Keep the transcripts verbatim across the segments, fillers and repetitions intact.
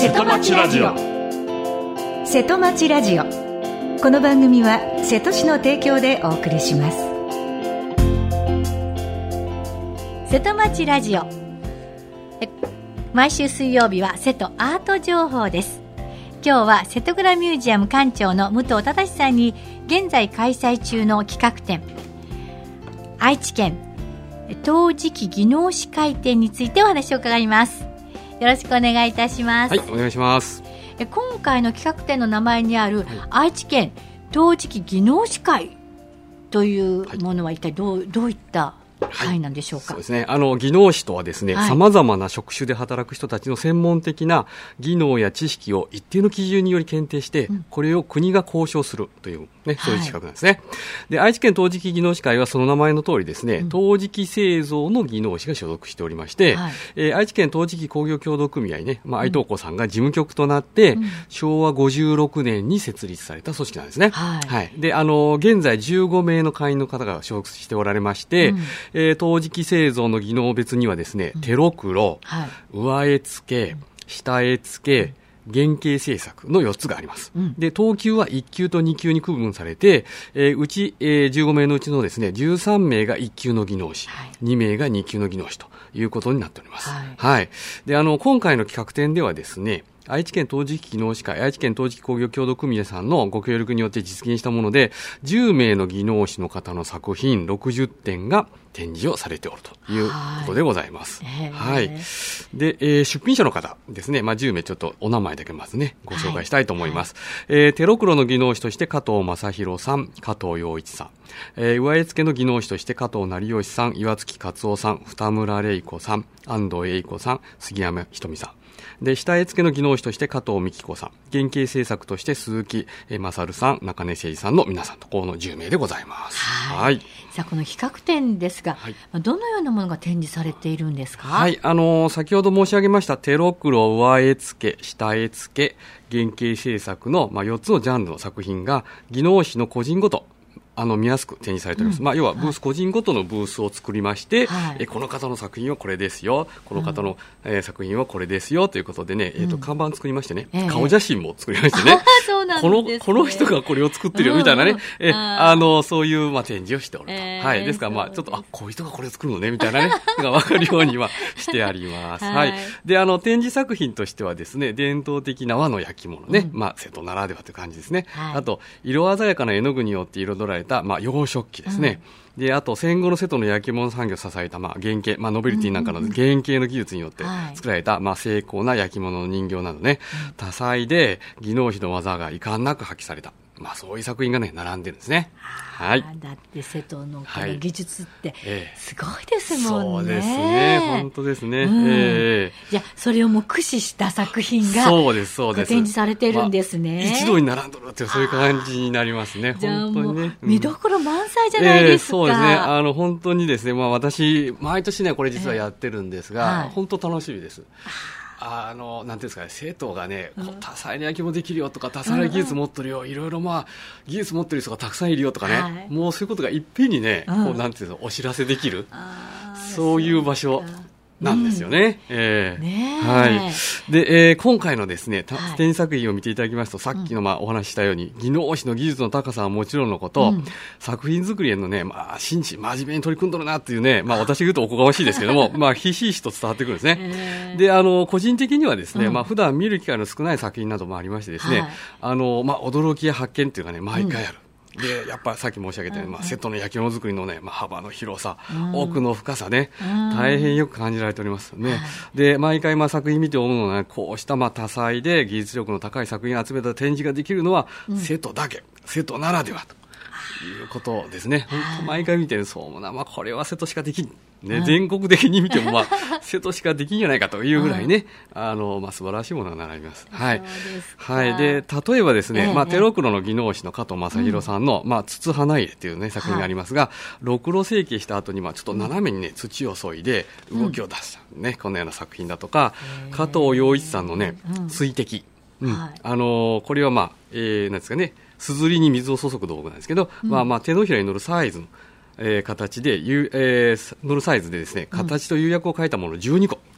瀬戸町ラジオ。 瀬戸町ラジオ。この番組は瀬戸市の提供でお送りします。 瀬戸町ラジオ、毎週水曜日は瀬戸アート情報です。今日は瀬戸倉ミュージアム館長の武藤忠さんに現在開催中の企画展、愛知県陶磁器技能士会展についてお話を伺います。よろしくお願いいたします。 はい、お願いします。 え今回の企画展の名前にある、はい、愛知県陶磁器技能士会というものは一体どう、どういった会なんでしょうか。 はい、そうですね、あの技能士とはですね、さまざまな職種で働く人たちの専門的な技能や知識を一定の基準により検定して、うん、これを国が交渉するという、ね、そういう資格なんですね。はい、で愛知県陶磁器技能士会はその名前の通りですね、うん、陶磁器製造の技能士が所属しておりまして、はい、えー、愛知県陶磁器工業協同組合ね、まあ、愛東子さんが事務局となって、うん、しょうわごじゅうろくねんに設立された組織なんですね。はいはい、であの現在じゅうごめいの会員の方が所属しておられまして、うん、えー、陶磁器製造の技能別にはですね、うん、手ろくろ、はい、上絵付け、下絵付け、原型製作のよっつがあります。うん、で等級はいっきゅうとにきゅうに区分されて、えー、うち、えー、じゅうごめいのうちのですねじゅうさんめいがいっきゅうの技能士、はい、にめいがにきゅうの技能士ということになっております。はいはい、であの今回の企画展ではですね、愛知県陶磁器技能士会、愛知県陶磁器工業協同組合さんのご協力によって実現したもので、じゅうめいの技能士の方の作品ろくじゅってんが展示をされておるということでございます。はい。はい、で、えー、出品者の方ですね、まあ、じゅうめいちょっとお名前だけまずね、ご紹介したいと思います。はいはい、えー、手ろくろの技能士として加藤正弘さん、加藤洋一さん。えー、上絵付けの技能士として加藤成吉さん、岩月勝夫さん、二村玲子さん、安藤栄子さん、杉山ひとみさん。で下絵付けの技能士として加藤美希子さん、原型制作として鈴木勝さん、中根誠二さんの皆さんとこのじゅうめいでございます。はいはい、 さあこの企画展ですが、はい、どのようなものが展示されているんですか。 はい、あのー、先ほど申し上げました手ろくろ、上絵付け、下絵付け、原型制作の、まあ、よっつのジャンルの作品が技能士の個人ごとあの見やすく展示されております。うん、まあ、要はブース、はい、個人ごとのブースを作りまして、はい、えこの方の作品はこれですよ、この方の、うん、えー、作品はこれですよということでね、えーと、看板作りましてね、えー、顔写真も作りましてね、 そうなんですね、 この、この人がこれを作ってるよみたいなね、うん、えあのそういう、まあ、展示をしておると。えー、はい、ですから、まあ、ちょっとあこういう人がこれを作るのねみたいなねが分かるようにはしてあります。はい、はい、であの展示作品としてはですね、伝統的な和の焼き物ね、うん、まあ、瀬戸ならではという感じですね。はい、あと色鮮やかな絵の具によって彩られた、まあ、洋食器ですね。うん、であと戦後の瀬戸の焼き物産業を支えた、まあ、原型、まあ、ノベルティなんかの原型の技術によって作られた、うん、まあ、精巧な焼き物の人形などね、うん、多彩で技能士の技が遺憾なく発揮された、まあ、そういう作品がね並んでるんですね。はい、 だって瀬戸のこの技術ってすごいですもんね。 はい、ええ、そうですね、本当ですね。うん、 えー、じゃあそれをもう駆使した作品がそうですそうです展示されてるんですね。 まあ、一度に並んどるってそういう感じになりますね。 じゃあ本当にね、 もう見どころ満載じゃないですか。 えー、そうですね、あの本当にですね、まあ、私毎年ねこれ実はやってるんですが、えーはい、本当楽しみです。あのなんていうんですかね、生徒がね、うん、多彩な焼き物できるよとか、多彩な技術持ってるよ、うん、いろいろ、まあ、技術持ってる人がたくさんいるよとかね、はい、もうそういうことがいっぺんにね、うん、こうなんていうのお知らせできる、そういう場所なんですよね。うん、えー、ねはい。で、えー、今回のですね、展示作品を見ていただきますと、さっきのまあお話ししたように、技能士の技術の高さはもちろんのこと、うん、作品作りへのね、まあ、真摯、真面目に取り組んどるなっていうね、まあ私が言うとおこがましいですけども、まあ、ひしひしと伝わってくるんですね。で、あの、個人的にはですね、うん、まあ普段見る機会の少ない作品などもありましてですね、はい、あの、まあ驚きや発見っていうかね、毎回ある。うんでやっぱりさっき申し上げたように、まあ、瀬戸の焼き物作りの、ねまあ、幅の広さ、うん、奥の深さね、うん、大変よく感じられておりますね。で毎回まあ作品見て思うのは、ね、こうしたまあ多彩で技術力の高い作品を集めた展示ができるのは、うん、瀬戸だけ、瀬戸ならではということですね。本当毎回見てるそうな、まあ、これは瀬戸しかできん、ね、全国的に見ても、まあ、瀬戸しかできんじゃないかというぐらいね、あのまあ、素晴らしいものが並びます。はいはい、で例えばですね、ええまあ、手ろくろの技能士の加藤正弘さんの、うんまあ、筒花入れという、ね、作品がありますが、ろくろ成形した後にまあちょっと斜めに、ね、土を削いで動きを出した、ねうん、このような作品だとか、加藤洋一さんの、ね、水滴、うんはい、あのこれは、まあえー、なんですかね、すずりに水を注ぐ道具なんですけど、うんまあ、まあ手のひらに乗るサイズの、えー、形で、えー、乗るサイズでですね、形と釉薬を変えたものじゅうにこ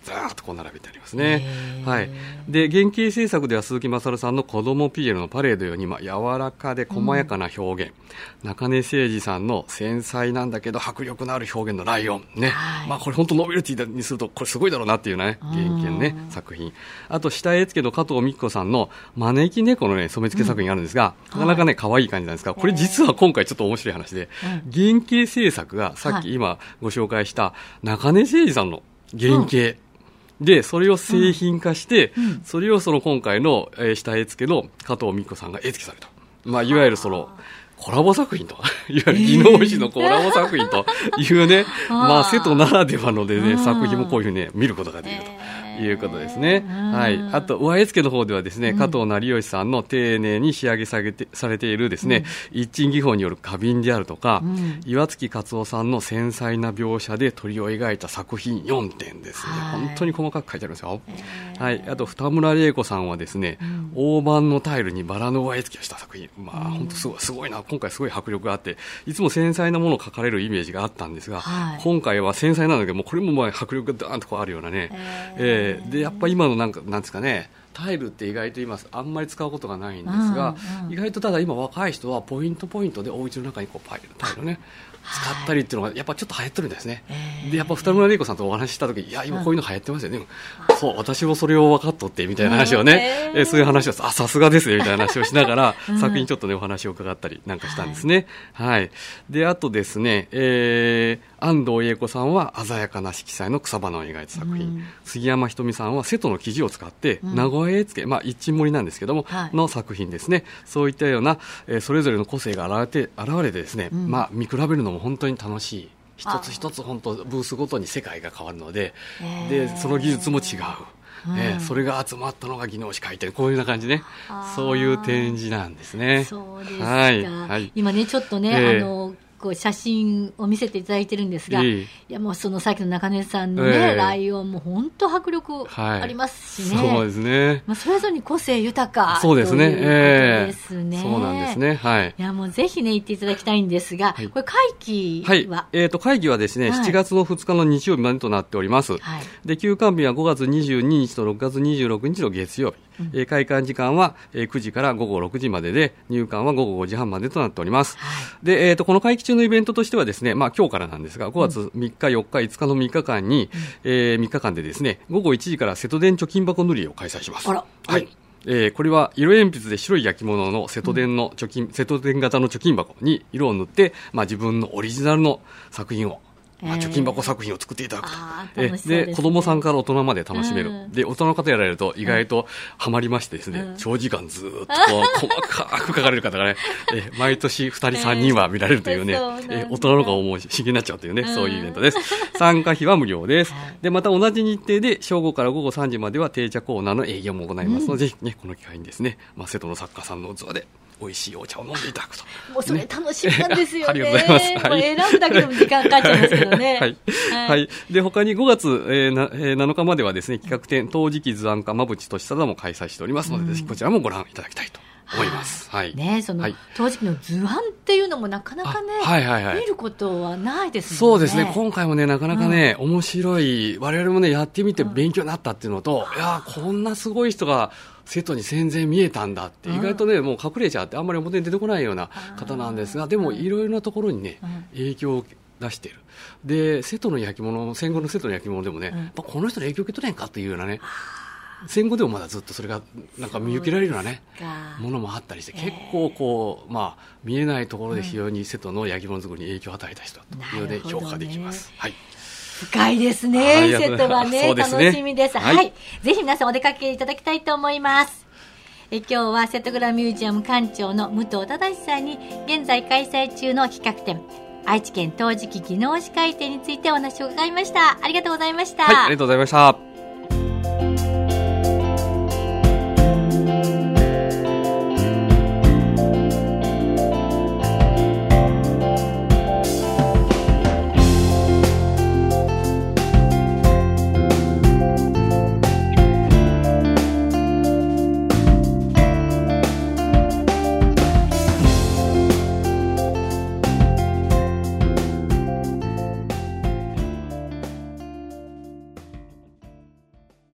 ずーっとこう並べてありますね。はい。で、原型制作では鈴木勝さんの子供 ピーエル のパレードように、まあ、柔らかで細やかな表現、うん、中根誠二さんの繊細なんだけど迫力のある表現のライオンね、はい、まあこれ本当ノベルティにするとこれすごいだろうなっていうね原型ね作品。あと下絵付けの加藤美希子さんの招き猫のね染付け作品があるんですが、うん、なかなかね可愛い感じなんですが、これ実は今回ちょっと面白い話で、原型制作がさっき今ご紹介した中根誠二さんの原型、うんで、それを製品化して、うんうん、それをその今回の、えー、下絵付けの加藤美希子さんが絵付けされた。まあ、いわゆるその、コラボ作品と、いわゆる技能士のコラボ作品というね、まあ、瀬戸ならではのでね、作品もこういうふうにね、見ることができると。いうことですね。はい。あと、上絵付けの方ではですね、うん、加藤成義さんの丁寧に仕上げされて、されているですね、うん、一鎮技法による花瓶であるとか、うん、岩月勝夫さんの繊細な描写で鳥を描いた作品よんてんですね。はい、本当に細かく書いてありますよ。えー、はい。あと、二村玲子さんはですね、うん、大判のタイルにバラの上絵付けをした作品。まあ、うん、本当すごい、すごいな。今回すごい迫力があって、いつも繊細なものを描かれるイメージがあったんですが、はい、今回は繊細なんだけど、もうこれもまあ迫力がダーンとこうあるようなね。えー、えー、で、やっぱ今のなんかなんですかね、タイルって意外と今あんまり使うことがないんですが、うんうん、意外とただ今若い人はポイントポイントでお家の中にこうパイルタイルね使ったりっていうのがやっぱちょっと流行ってるんですね。でやっぱ二村玲子さんとお話しした時、いや今こういうの流行ってますよね、うん、そう私もそれを分かっとってみたいな話をね、えー、そういう話をあさすがですねみたいな話をしながら、うん、作品ちょっとねお話を伺ったりなんかしたんですね。はい、はい、であとですね、えー、安藤英子さんは鮮やかな色彩の草花を描いた作品、うん、杉山ひとみさんは瀬戸の生地を使って名古屋絵付け、まあ、一鎮盛りなんですけども、はい、の作品ですね。そういったような、えー、それぞれの個性が現れて現れてですね、うん、まあ、見比べるのも本当に楽しい。一つ一つ本当ブースごとに世界が変わるので、でその技術も違う。うん、えー、それが集まったのが技能士回転、こういうような感じね、そういう展示なんですね。 そうですか、はいはい、今ねちょっとね、えー、あのこう写真を見せていただいてるんですが、えー、いやもうそのさっきの中根さんの、ね、えー、ライオンも本当迫力ありますしね、はい、そうですね、まあ、それぞれに個性豊かそうですね、ということですね、えー、そうなんですね、はい、いやもうぜひね行っていただきたいんですが、はい、これ会期は、はい、えー、と会期はですね、はい、しちがつのふつかの日曜日までとなっております、はい、で休館日はごがつにじゅうににちとろくがつにじゅうろくにちの月曜日、うん、えー、開館時間はくじからごごろくじまでで入館はごごごじはんまでとなっております、はい、で、えー、とこの会期中のイベントとしてはですね、まあ、今日からなんですがごがつみっかよっかいつかのみっかかんに、うん、えー、みっかかんでですねごごいちじから瀬戸電貯金箱塗り絵を開催します。あら、はい、えー、これは色鉛筆で白い焼き物の瀬戸電の貯金、うん、瀬戸電型の貯金箱に色を塗って、まあ、自分のオリジナルの作品を、まあ、貯金箱作品を作っていただくと、えーで, ね、で子供さんから大人まで楽しめる、うん、で大人の方やられると意外とハマりましてですね、うん、長時間ずっとこう細かく書かれる方がね、えー、毎年ふたりさんにんは見られるというね、えーえー、大人の顔も不思議になっちゃうというね、うん、そういうイベントです。参加費は無料です。でまた同じ日程で正午からごごさんじまでは定茶コーナーの営業も行いますので、うん、ぜひねこの機会にですね、まあ、瀬戸の作家さんの器で美味しいお茶を飲んでいただくと。もうそれ楽しみなんですよね。ありがとうございます。はい、もう選ぶだけでも時間かかっちゃいますけどね。はい。はいはい、で他にごがつ、えーなえー、なのかまではですね企画展陶磁器図案家馬淵俊貞も開催しておりますので、うん、ぜひこちらもご覧いただきたいと思います。はい。ね、その、はい、陶磁器の図案っていうのもなかなかね、はいはいはい、見ることはないですもんね。そうですね。今回もねなかなかね、うん、面白い、我々もねやってみて勉強になったっていうのと、うん、いやこんなすごい人が瀬戸に戦前見えたんだって、意外とねもう隠れちゃってあんまり表に出てこないような方なんですが、でもいろいろなところにね、うん、影響を出している。で瀬戸の焼き物、戦後の瀬戸の焼き物でもね、うん、やっぱこの人の影響を受け取れんかっていうようなね、戦後でもまだずっとそれがなんか見受けられるようなねものもあったりして、結構こう、まあ、見えないところで非常に瀬戸の焼き物作りに影響を与えた人だというので評価できます、ね、はい、深いですね。瀬戸は ね, ね楽しみです、はいはい、ぜひ皆さんお出かけいただきたいと思います。え今日は瀬戸倉ミュージアム館長の武藤忠さんに現在開催中の企画展愛知県陶磁器技能士会展についてお話を伺いました。ありがとうございました。はい、ありがとうございました。